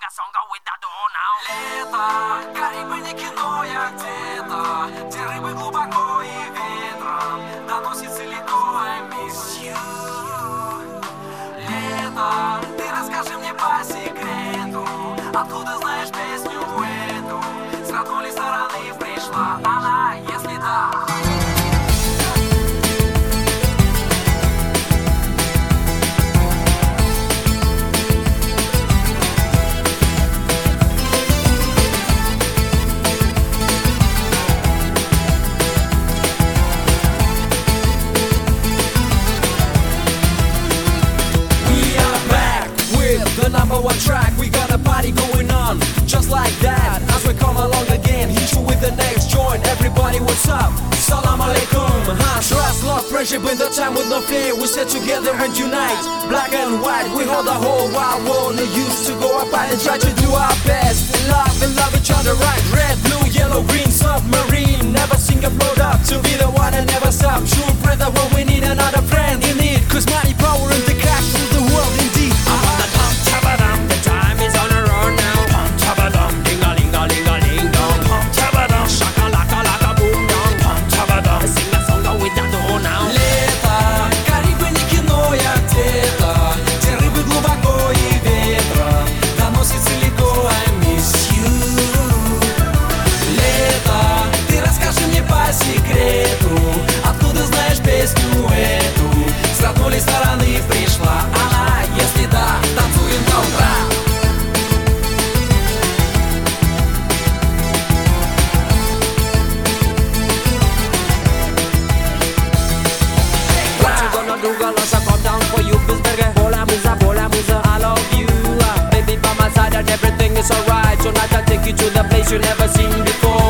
a song with that door now. Лето, Карибы не кино, я где-то, где рыбы глубоко и ветром доносится легко I miss you. Лето, ты расскажи мне по секрету, откуда знаешь песню эту, с родной ли стороны пришла она, если да. The number one track, we got a party going on. Just like that, as we come along again, hit you with the next joint. Everybody, what's up? Salam alaikum. Trust, love, friendship in the time with no fear. We stay together and unite. Black and white, we hold the whole wide world. No use to go apart and try to do our best. Love each other right. Red, blue, yellow, green, submarine. Never sing and float up to be the one and never stop. True brother when we need another friend in need. Cause money, power, and the cash rule the world indeed. I'm on the top, tabadum, the time is on a roll now. Pum tabadum, ding-a-ling-a-ling-a-ling-dong. Pum tabadum, shaka-laka-laka boom dong. Pum tabadum, sing a song with that door now. Лето, Карибы не кино, я где-то, где рыбы глубоко и ветром доносится легко I miss you. Лето, ты расскажи мне по секрету, откуда знаешь песню эту, с родной ли стороны пришла она, если да, танцуем до утра. What you gonna do, girl? I'll come down for you, Bisberger. Bola musa, I love you. Baby by my side and everything is alright. Tonight I'll take you to the place you never seen before.